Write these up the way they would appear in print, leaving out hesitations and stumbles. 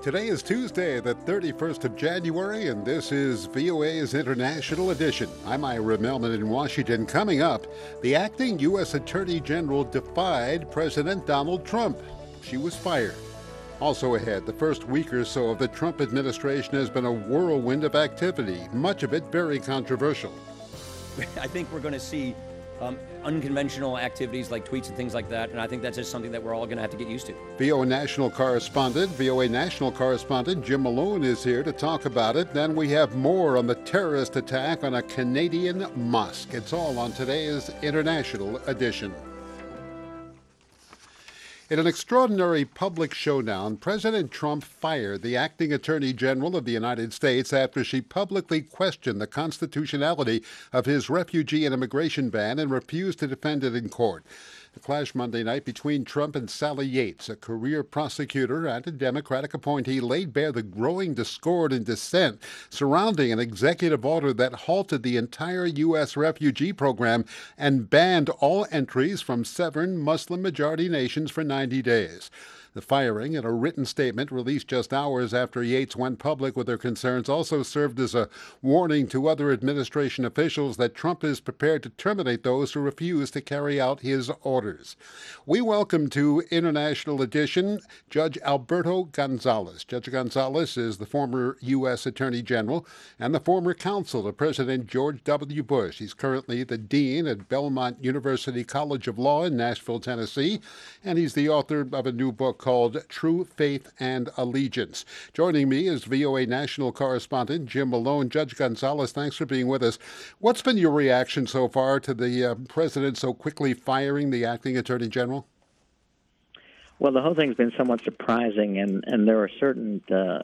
Today is Tuesday, the 31st of January, and this is VOA's International Edition. I'm Ira Melman in Washington. Coming up, the acting U.S. Attorney General defied President Donald Trump. She was fired. Also ahead, the first week or so of the Trump administration has been a whirlwind of activity, much of it very controversial. I think we're going to see unconventional activities like tweets and things like that, and I think that's just something that we're all going to have to get used to. VOA National Correspondent Jim Malone is here to talk about it. Then we have more on the terrorist attack on a Canadian mosque. It's all on today's International Edition. In an extraordinary public showdown, President Trump fired the acting Attorney General of the United States after she publicly questioned the constitutionality of his refugee and immigration ban and refused to defend it in court. The clash Monday night between Trump and Sally Yates, a career prosecutor and a Democratic appointee, laid bare the growing discord and dissent surrounding an executive order that halted the entire U.S. refugee program and banned all entries from 7 Muslim-majority nations for 90 days. The firing, in a written statement released just hours after Yates went public with her concerns, also served as a warning to other administration officials that Trump is prepared to terminate those who refuse to carry out his orders. We welcome to International Edition Judge Alberto Gonzales. Judge Gonzales is the former U.S. Attorney General and the former counsel to President George W. Bush. He's currently the dean at Belmont University College of Law in Nashville, Tennessee, and he's the author of a new book called True Faith and Allegiance. Joining me is VOA National Correspondent Jim Malone. Judge Gonzales, thanks for being with us. What's been your reaction so far to the president so quickly firing the acting Attorney General? Well, the whole thing's been somewhat surprising, and there are certain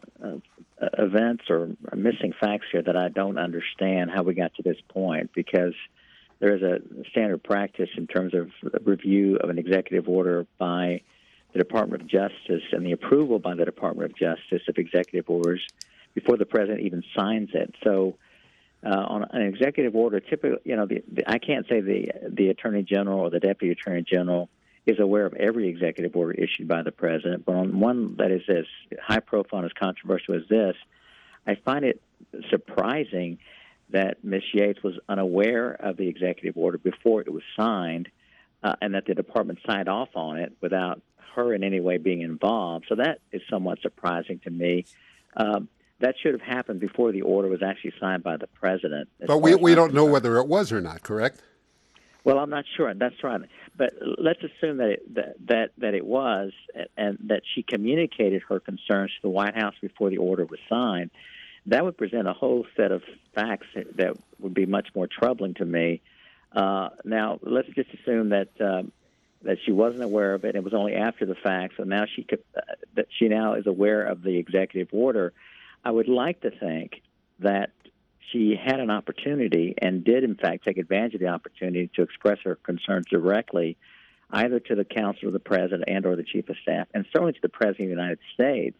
events or missing facts here that I don't understand how we got to this point, because there is a standard practice in terms of review of an executive order by the Department of Justice and the approval by the Department of Justice of executive orders before the president even signs it. So on an executive order, typically, I can't say the Attorney General or the Deputy Attorney General is aware of every executive order issued by the president, but on one that is as high profile and as controversial as this, I find it surprising that Ms. Yates was unaware of the executive order before it was signed, and that the department signed off on it without her in any way being involved. So that is somewhat surprising to me. That should have happened before the order was actually signed by the president. But we don't know whether it was or not, correct? Well, I'm not sure. That's right. But let's assume that it was, and that she communicated her concerns to the White House before the order was signed. That would present a whole set of facts that would be much more troubling to me. Now, let's just assume that she wasn't aware of it. It was only after the fact, so now that she now is aware of the executive order. I would like to think that she had an opportunity and did, in fact, take advantage of the opportunity to express her concerns directly, either to the counsel of the president and or the chief of staff, and certainly to the president of the United States.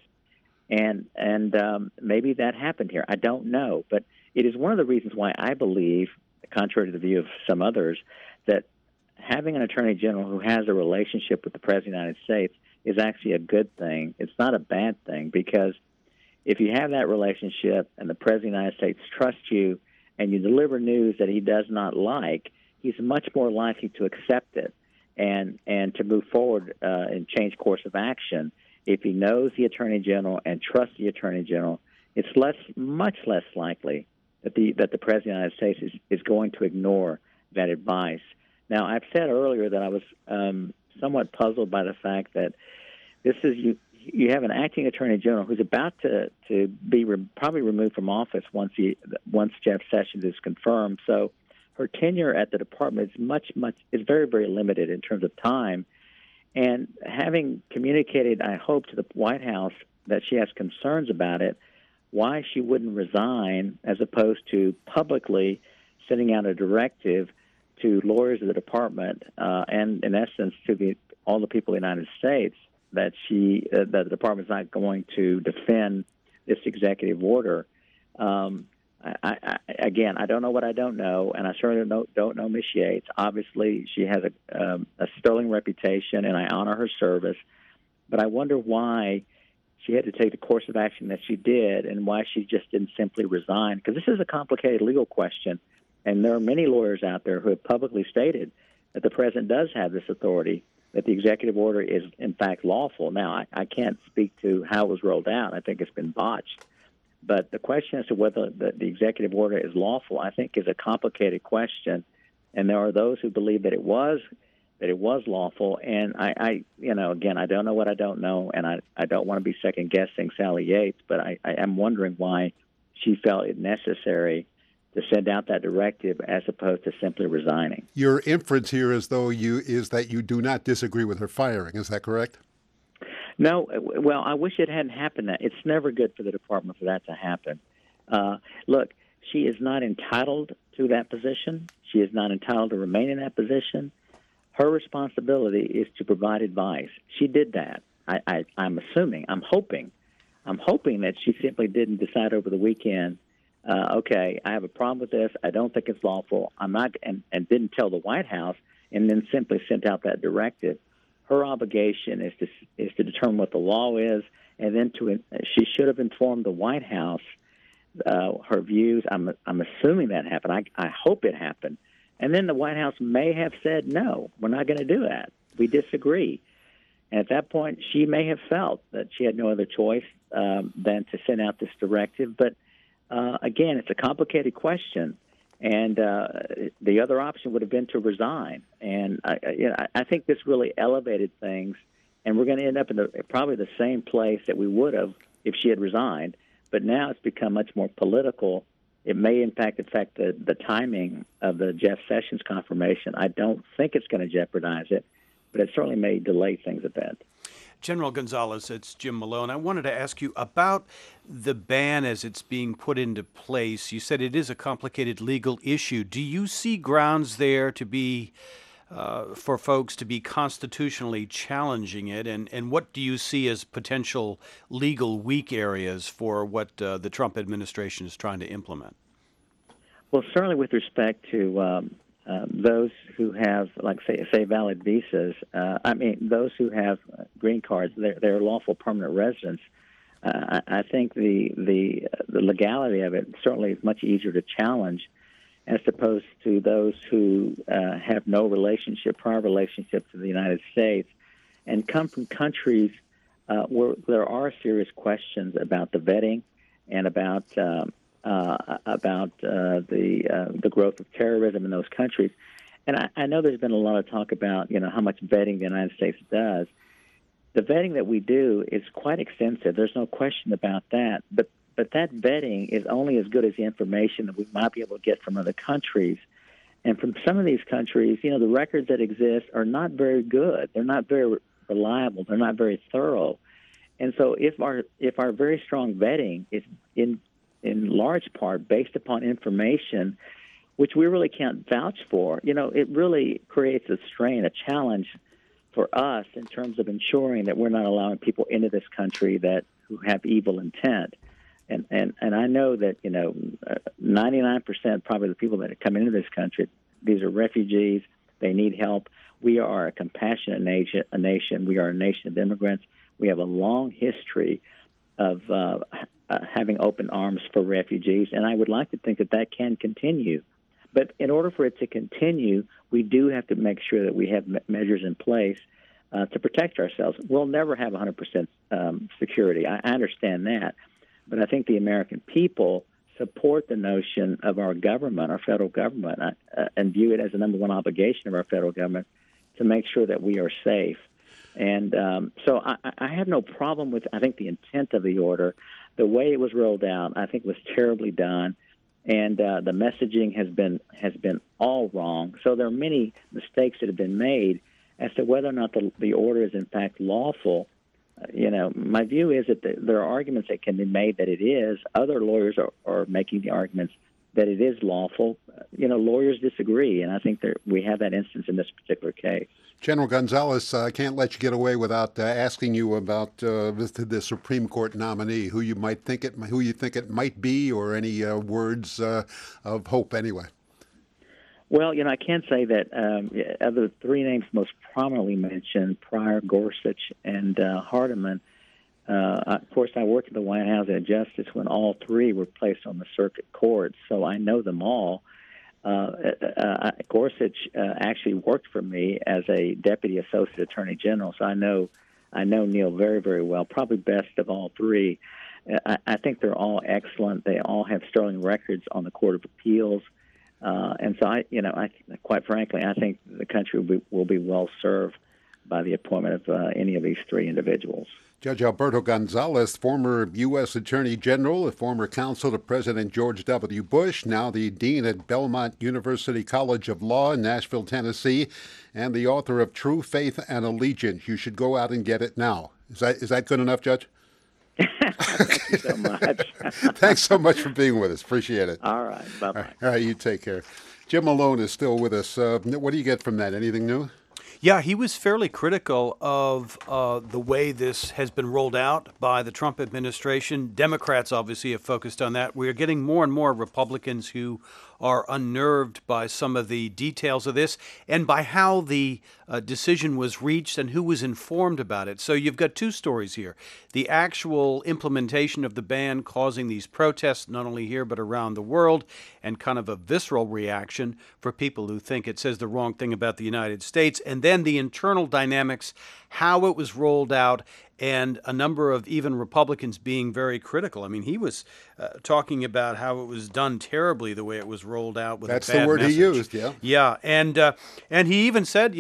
And maybe that happened here. I don't know, but it is one of the reasons why I believe, contrary to the view of some others, that having an attorney general who has a relationship with the president of the United States is actually a good thing. It's not a bad thing, because if you have that relationship and the president of the United States trusts you and you deliver news that he does not like, he's much more likely to accept it and to move forward and change course of action. If he knows the attorney general and trusts the attorney general, it's much less likely that the president of the United States is going to ignore that advice. Now, I've said earlier that I was somewhat puzzled by the fact that this is you have an acting attorney general who's about to be probably removed from office once Jeff Sessions is confirmed. So her tenure at the department is very, very limited in terms of time. And having communicated, I hope, to the White House that she has concerns about it, why she wouldn't resign as opposed to publicly sending out a directive to lawyers of the department and, in essence, to all the people in the United States that that the department's not going to defend this executive order. Again, I don't know what I don't know, and I certainly don't know Ms. Yates. Obviously, she has a sterling reputation, and I honor her service. But I wonder why she had to take the course of action that she did, and why she just didn't simply resign. Because this is a complicated legal question, and there are many lawyers out there who have publicly stated that the president does have this authority, that the executive order is, in fact, lawful. Now, I can't speak to how it was rolled out. I think it's been botched. But the question as to whether the executive order is lawful, I think, is a complicated question. And there are those who believe that it was lawful. And I again, I don't know what I don't know, and I don't want to be second-guessing Sally Yates, but I am wondering why she felt it necessary to send out that directive as opposed to simply resigning. Your inference here is that you do not disagree with her firing. Is that correct? No. Well, I wish it hadn't happened. It's never good for the department for that to happen. Look, she is not entitled to that position. She is not entitled to remain in that position. Her responsibility is to provide advice. She did that. I'm hoping that she simply didn't decide over the weekend, okay, I have a problem with this. I don't think it's lawful. I'm not, and didn't tell the White House, and then simply sent out that directive. Her obligation is to determine what the law is, and then she should have informed the White House her views. I'm assuming that happened. I hope it happened. And then the White House may have said, no, we're not going to do that. We disagree. And at that point, she may have felt that she had no other choice than to send out this directive. But again, it's a complicated question. And the other option would have been to resign. And I think this really elevated things. And we're going to end up in probably the same place that we would have if she had resigned. But now it's become much more political. It may, in fact, affect the timing of the Jeff Sessions confirmation. I don't think it's going to jeopardize it, but it certainly may delay things a bit. General Gonzalez, it's Jim Malone. I wanted to ask you about the ban as it's being put into place. You said it is a complicated legal issue. Do you see grounds there to be for folks to be constitutionally challenging it, and what do you see as potential legal weak areas for what the Trump administration is trying to implement? Well, certainly with respect to those who have, like, say valid visas, those who have green cards, they're lawful permanent residents. I think the legality of it certainly is much easier to challenge as opposed to those who have no prior relationship to the United States, and come from countries where there are serious questions about the vetting and about the growth of terrorism in those countries. And I know there's been a lot of talk about how much vetting the United States does. The vetting that we do is quite extensive. There's no question about that. But that vetting is only as good as the information that we might be able to get from other countries. And from some of these countries, the records that exist are not very good. They're not very reliable. They're not very thorough. And so if our very strong vetting is in large part based upon information which we really can't vouch for, it really creates a strain, a challenge for us in terms of ensuring that we're not allowing people into this country who have evil intent. And I know that 99% probably the people that are coming into this country, these are refugees. They need help. We are a compassionate nation. We are a nation of immigrants. We have a long history of having open arms for refugees, and I would like to think that can continue. But in order for it to continue, we do have to make sure that we have measures in place to protect ourselves. We'll never have 100% security. I understand that. But I think the American people support the notion of our government, our federal government, and view it as the number one obligation of our federal government to make sure that we are safe. And so I have no problem with, I think, the intent of the order. The way it was rolled out, I think, was terribly done, and the messaging has been all wrong. So there are many mistakes that have been made as to whether or not the order is, in fact, lawful. My view is that there are arguments that can be made that it is. Other lawyers are making the arguments that it is lawful. Lawyers disagree, and I think we have that instance in this particular case. General Gonzalez, I can't let you get away without asking you about the Supreme Court nominee, who you think it might be, or any words of hope anyway. Well, I can say that of the three names most prominently mentioned, Pryor, Gorsuch, and Hardiman, Of course, I worked at the White House at Justice when all three were placed on the circuit court, so I know them all. Gorsuch actually worked for me as a Deputy Associate Attorney General, so I know Neil very, very well, probably best of all three. I think they're all excellent. They all have sterling records on the Court of Appeals. And so, quite frankly, I think the country will be well served by the appointment of any of these three individuals. Judge Alberto Gonzales, former U.S. Attorney General, a former counsel to President George W. Bush, now the dean at Belmont University College of Law in Nashville, Tennessee, and the author of True Faith and Allegiance. You should go out and get it now. Is that good enough, Judge? Thank you so much. Thanks so much for being with us. Appreciate it. All right. Bye-bye. All right, you take care. Jim Malone is still with us. What do you get from that? Anything new? Yeah, he was fairly critical of the way this has been rolled out by the Trump administration. Democrats obviously have focused on that. We are getting more and more Republicans who are unnerved by some of the details of this and by how the decision was reached and who was informed about it. So you've got two stories here. The actual implementation of the ban causing these protests, not only here but around the world, and kind of a visceral reaction for people who think it says the wrong thing about the United States. And then the internal dynamics, how it was rolled out, and a number of even Republicans being very critical. I mean, he was talking about how it was done terribly the way it was rolled out with That's a bad the word message. he used, yeah. Yeah, and he even said,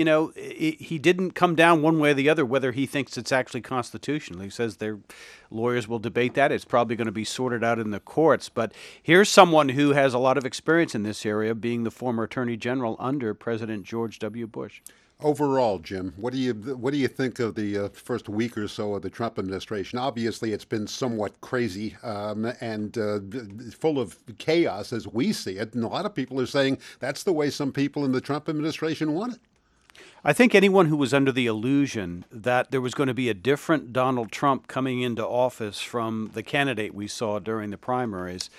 he didn't come down one way or the other whether he thinks it's actually constitutional. He says their lawyers will debate that. It's probably going to be sorted out in the courts. But here's someone who has a lot of experience in this area, being the former Attorney General under President George W. Bush. Overall, Jim, what do you think of the first week or so of the Trump administration? Obviously, it's been somewhat crazy and full of chaos as we see it. And a lot of people are saying that's the way some people in the Trump administration want it. I think anyone who was under the illusion that there was going to be a different Donald Trump coming into office from the candidate we saw during the primaries,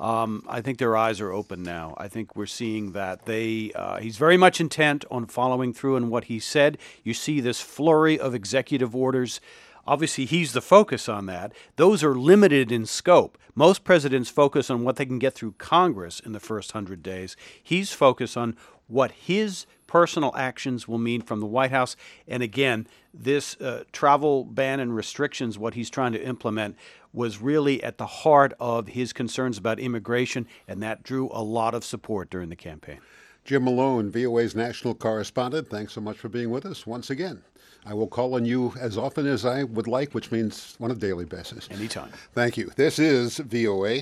I think their eyes are open now. I think we're seeing that he's very much intent on following through on what he said. You see this flurry of executive orders. Obviously, he's the focus on that. Those are limited in scope. Most presidents focus on what they can get through Congress in the first 100 days. He's focused on what his personal actions will mean from the White House. And again, this travel ban and restrictions, what he's trying to implement, was really at the heart of his concerns about immigration, and that drew a lot of support during the campaign. Jim Malone, VOA's national correspondent, thanks so much for being with us once again. I will call on you as often as I would like, which means on a daily basis. Anytime. Thank you. This is VOA.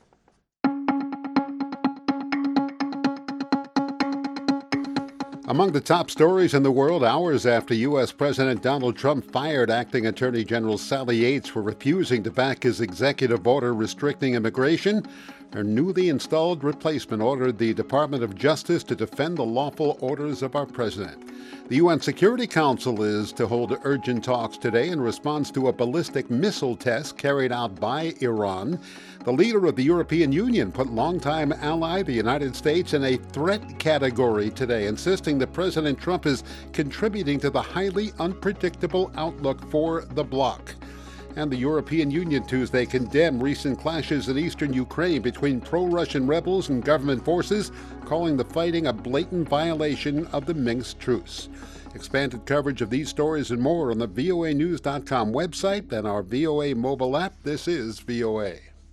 Among the top stories in the world, hours after U.S. President Donald Trump fired acting Attorney General Sally Yates for refusing to back his executive order restricting immigration, her newly installed replacement ordered the Department of Justice to defend the lawful orders of our president. The UN Security Council is to hold urgent talks today in response to a ballistic missile test carried out by Iran. The leader of the European Union put longtime ally, the United States, in a threat category today, insisting that President Trump is contributing to the highly unpredictable outlook for the bloc. And the European Union Tuesday condemned recent clashes in eastern Ukraine between pro-Russian rebels and government forces, calling the fighting a blatant violation of the Minsk truce. Expanded coverage of these stories and more on the voanews.com website and our VOA mobile app. This is VOA.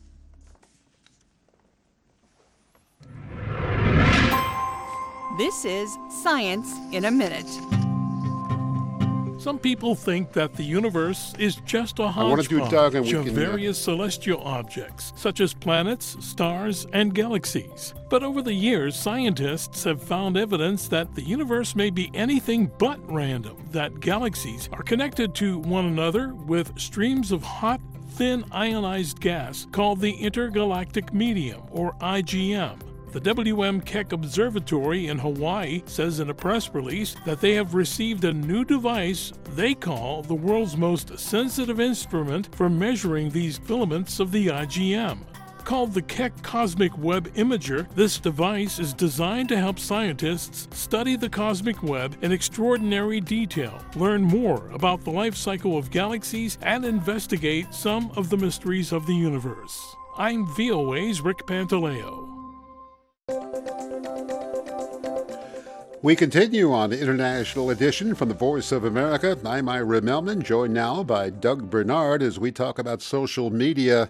This is Science in a Minute. Some people think that the universe is just a wanna do Doug, and hodgepodge we of can, various celestial objects, such as planets, stars, and galaxies. But over the years, scientists have found evidence that the universe may be anything but random, that galaxies are connected to one another with streams of hot, thin ionized gas called the intergalactic medium, or IGM. The W.M. Keck Observatory in Hawaii says in a press release that they have received a new device they call the world's most sensitive instrument for measuring these filaments of the IGM. Called the Keck Cosmic Web Imager, this device is designed to help scientists study the cosmic web in extraordinary detail, learn more about the life cycle of galaxies, and investigate some of the mysteries of the universe. I'm VOA's Rick Pantaleo. We continue on the International Edition from the Voice of America. I'm Ira Melman, joined now by Doug Bernard as we talk about social media.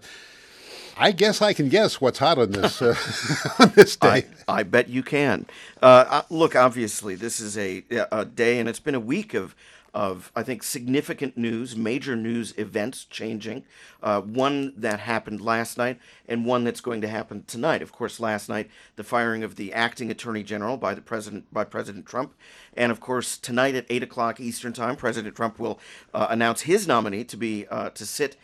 I guess I can guess what's hot on this on this day. I bet you can. Look, obviously, this is a day, and it's been a week of I think, significant news, major news events changing. One that happened last night and one that's going to happen tonight. Of course, last night, the firing of the acting attorney general by President Trump. And of course, tonight at 8 o'clock Eastern Time, President Trump will announce his nominee to sit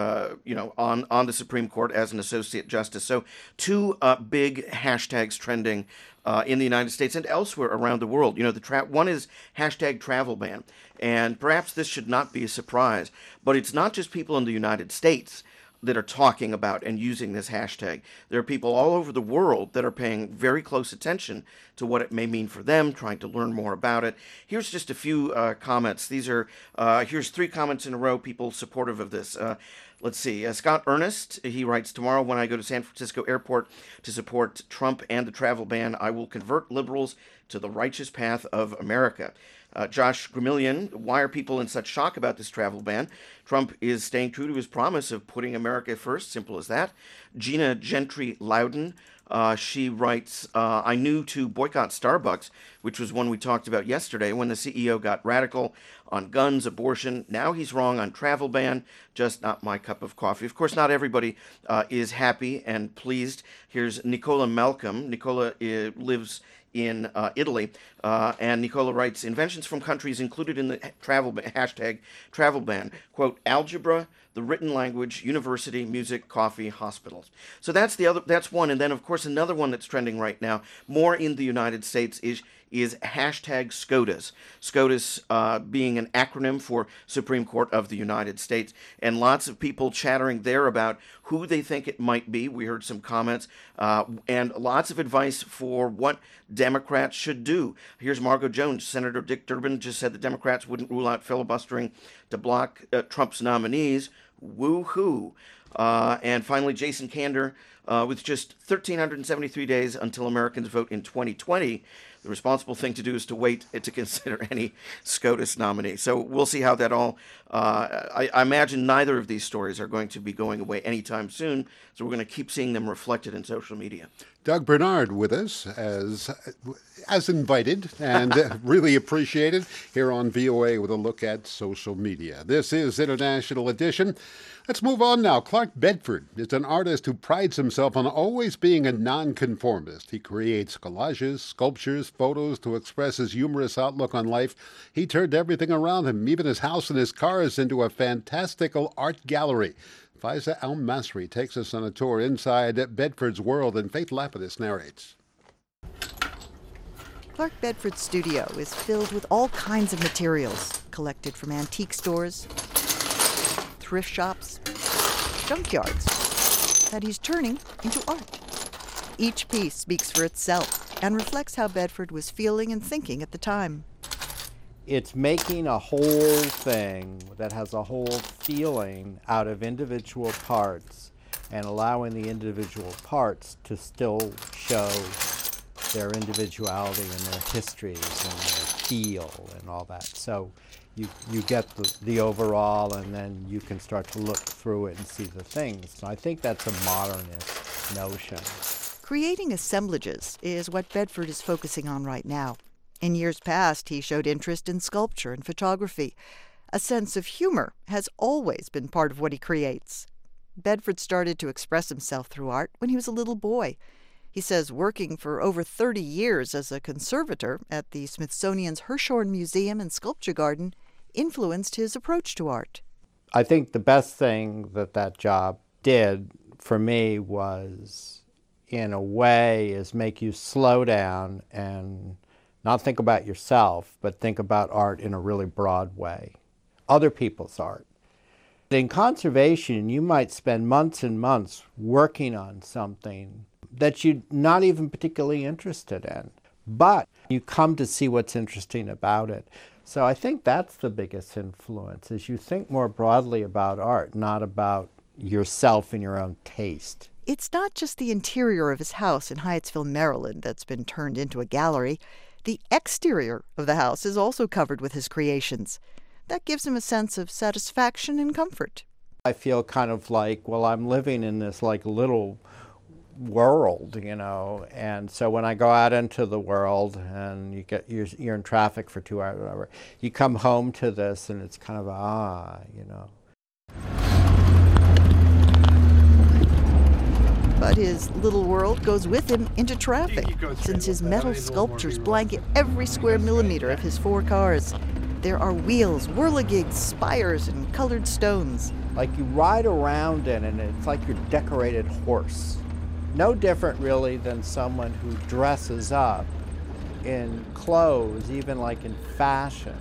on the Supreme Court as an associate justice. So two big hashtags trending in the United States and elsewhere around the world. One is hashtag travel ban. And perhaps this should not be a surprise, but it's not just people in the United States that are talking about and using this hashtag. There are people all over the world that are paying very close attention to what it may mean for them, trying to learn more about it. Here's just a few comments. Here's 3 comments in a row, people supportive of this. Let's see. Scott Ernest, he writes, tomorrow when I go to San Francisco Airport to support Trump and the travel ban, I will convert liberals to the righteous path of America. Josh Gramillion, why are people in such shock about this travel ban? Trump is staying true to his promise of putting America first, simple as that. Gina Gentry Loudon, she writes, I knew to boycott Starbucks, which was one we talked about yesterday when the CEO got radical on guns, abortion. Now he's wrong on travel ban, just not my cup of coffee. Of course, not everybody is happy and pleased. Here's Nicola Malcolm. Nicola lives in Italy, and Nicola writes, inventions from countries included in the hashtag travel ban, quote, algebra, the written language, university, music, coffee, hospitals. So that's one. And then, of course, another one that's trending right now, more in the United States, is hashtag SCOTUS. SCOTUS being an acronym for Supreme Court of the United States. And lots of people chattering there about who they think it might be. We heard some comments and lots of advice for what Democrats should do. Here's Margo Jones. Senator Dick Durbin just said the Democrats wouldn't rule out filibustering to block Trump's nominees. Woo-hoo. And finally, Jason Kander, with just 1,373 days until Americans vote in 2020, the responsible thing to do is to wait to consider any SCOTUS nominee. So we'll see how that all, I imagine neither of these stories are going to be going away anytime soon, so we're going to keep seeing them reflected in social media. Doug Bernard with us as invited and really appreciated here on VOA with a look at social media. This is International Edition. Let's move on now. Clark Bedford is an artist who prides himself on always being a nonconformist. He creates collages, sculptures, photos to express his humorous outlook on life. He turned everything around him, even his house and his cars, into a fantastical art gallery. Faiza Al-Masri takes us on a tour inside Bedford's world, and Faith Lapidus narrates. Clark Bedford's studio is filled with all kinds of materials collected from antique stores, thrift shops, junkyards that he's turning into art. Each piece speaks for itself and reflects how Bedford was feeling and thinking at the time. It's making a whole thing that has a whole feeling out of individual parts and allowing the individual parts to still show their individuality and their histories and their feel and all that. So you get the overall, and then you can start to look through it and see the things. So I think that's a modernist notion. Creating assemblages is what Bedford is focusing on right now. In years past, he showed interest in sculpture and photography. A sense of humor has always been part of what he creates. Bedford started to express himself through art when he was a little boy. He says working for over 30 years as a conservator at the Smithsonian's Hirshhorn Museum and Sculpture Garden influenced his approach to art. I think the best thing that job did for me was, in a way, is make you slow down and not think about yourself, but think about art in a really broad way. Other people's art. In conservation, you might spend months and months working on something that you're not even particularly interested in, but you come to see what's interesting about it. So I think that's the biggest influence, is you think more broadly about art, not about yourself and your own taste. It's not just the interior of his house in Hyattsville, Maryland, that's been turned into a gallery. The exterior of the house is also covered with his creations. That gives him a sense of satisfaction and comfort. I feel kind of like, well, I'm living in this like little world, you know, and so when I go out into the world and you're in traffic for 2 hours or whatever, you come home to this and it's kind of you know. But his little world goes with him into traffic, since his metal sculptures blanket every square millimeter of his 4 cars. There are wheels, whirligigs, spires, and colored stones. Like you ride around in and it's like your decorated horse. No different really than someone who dresses up in clothes, even like in fashion,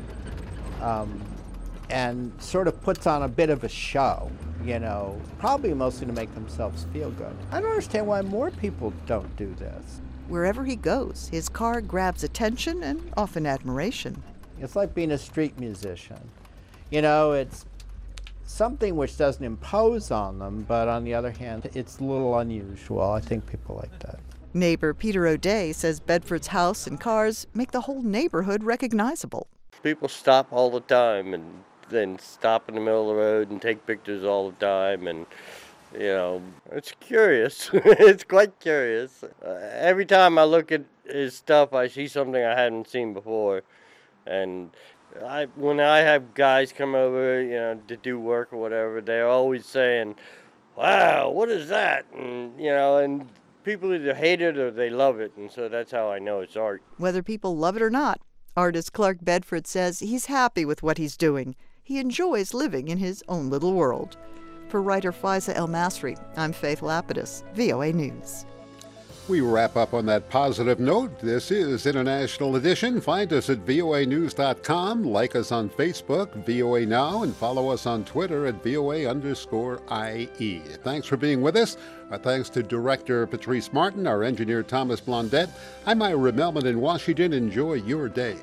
and sort of puts on a bit of a show, you know, probably mostly to make themselves feel good. I don't understand why more people don't do this. Wherever he goes, his car grabs attention and often admiration. It's like being a street musician. You know, it's something which doesn't impose on them, but on the other hand, it's a little unusual. I think people like that. Neighbor Peter O'Day says Bedford's house and cars make the whole neighborhood recognizable. People stop all the time and then stop in the middle of the road and take pictures all the time, and you know, it's curious. It's quite curious. Every time I look at his stuff, I see something I hadn't seen before. And when I have guys come over, you know, to do work or whatever, they're always saying, "Wow, what is that?" And you know, and people either hate it or they love it, and so that's how I know it's art. Whether people love it or not, artist Clark Bedford says he's happy with what he's doing. He enjoys living in his own little world. For writer Faiza El Masri, I'm Faith Lapidus, VOA News. We wrap up on that positive note. This is International Edition. Find us at voanews.com, like us on Facebook, VOA Now, and follow us on Twitter at VOA_IE. Thanks for being with us. Our thanks to Director Patrice Martin, our engineer Thomas Blondette. I'm Ira Melman in Washington. Enjoy your day.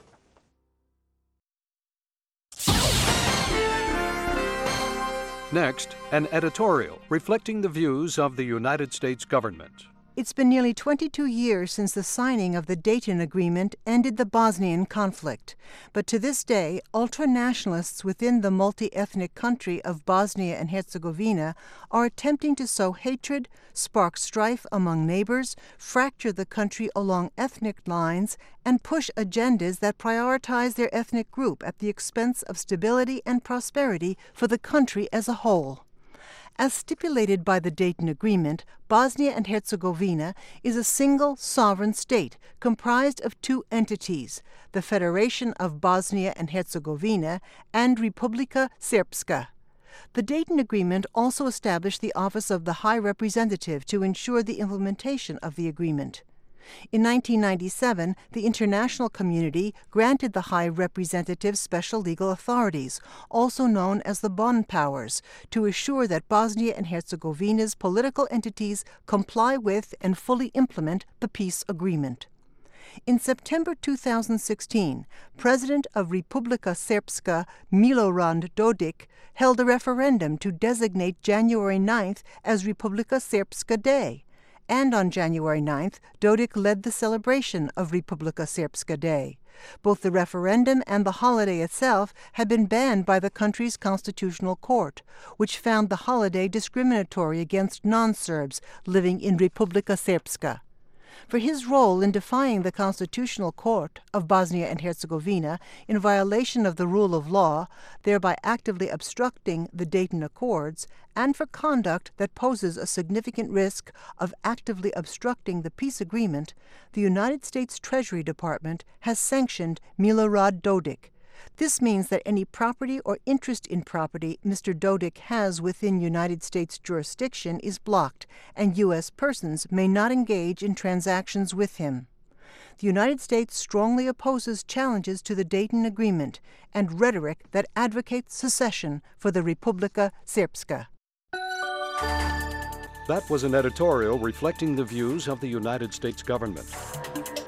Next, an editorial reflecting the views of the United States government. It's been nearly 22 years since the signing of the Dayton Agreement ended the Bosnian conflict. But to this day, ultra-nationalists within the multi-ethnic country of Bosnia and Herzegovina are attempting to sow hatred, spark strife among neighbors, fracture the country along ethnic lines, and push agendas that prioritize their ethnic group at the expense of stability and prosperity for the country as a whole. As stipulated by the Dayton Agreement, Bosnia and Herzegovina is a single sovereign state comprised of 2 entities, the Federation of Bosnia and Herzegovina and Republika Srpska. The Dayton Agreement also established the Office of the High Representative to ensure the implementation of the agreement. In 1997, the international community granted the High Representative special legal authorities, also known as the Bonn Powers, to assure that Bosnia and Herzegovina's political entities comply with and fully implement the peace agreement. In September 2016, President of Republika Srpska Milorad Dodik held a referendum to designate January 9th as Republika Srpska Day. And on January 9th, Dodik led the celebration of Republika Srpska Day. Both the referendum and the holiday itself had been banned by the country's constitutional court, which found the holiday discriminatory against non-Serbs living in Republika Srpska. For his role in defying the Constitutional Court of Bosnia and Herzegovina in violation of the rule of law, thereby actively obstructing the Dayton Accords, and for conduct that poses a significant risk of actively obstructing the peace agreement, the United States Treasury Department has sanctioned Milorad Dodik. This means that any property or interest in property Mr. Dodik has within United States jurisdiction is blocked, and U.S. persons may not engage in transactions with him. the United States strongly opposes challenges to the Dayton Agreement and rhetoric that advocates secession for the Republika Srpska. That was an editorial reflecting the views of the United States government.